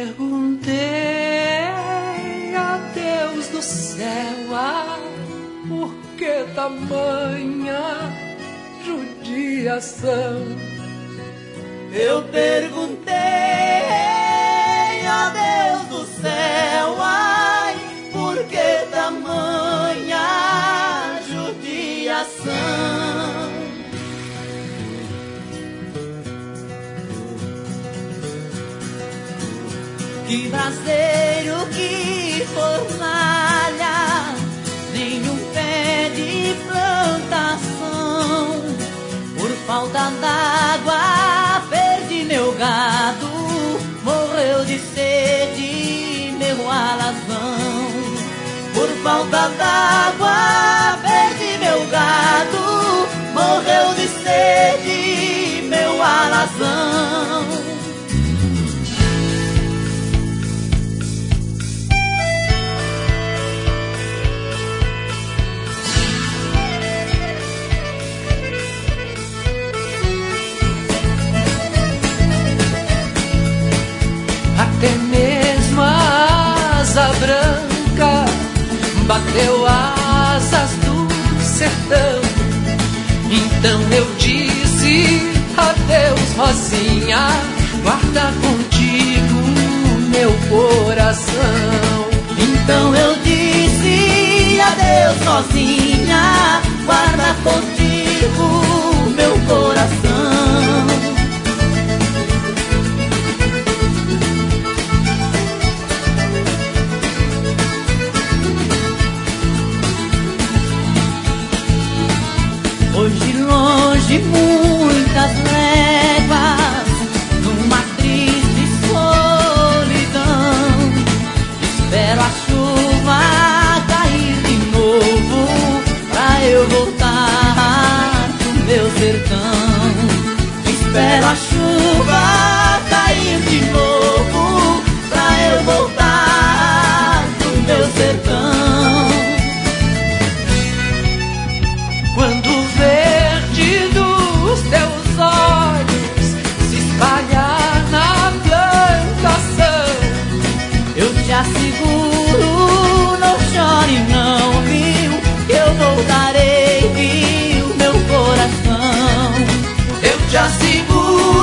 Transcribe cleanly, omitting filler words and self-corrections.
perguntei a Deus do céu, por que tamanha judiação? Eu perguntei a Deus do céu, ai, por que tamanha judiação? Que braseiro, que fornalha, nenhum pé de plantação. Por falta d'água perdi meu gado, morreu de sede meu alazão. Por falta d'água perdi meu gado, morreu de sede meu alazão. Até mesmo a asa branca bateu asas do sertão. Então eu disse adeus, Rosinha, guarda contigo meu coração. Então eu disse adeus, Rosinha, guarda contigo meu coração. Hoje longe muitas léguas, numa triste solidão, espero a chuva cair de novo pra eu voltar pro meu sertão. Espero a chuva cair de novo pra eu voltar pro meu sertão. Quando o verde dos teus olhos se espalhar na plantação, eu te asseguro, não chore não, viu? Eu voltarei, viu, meu coração. eu te asseguro,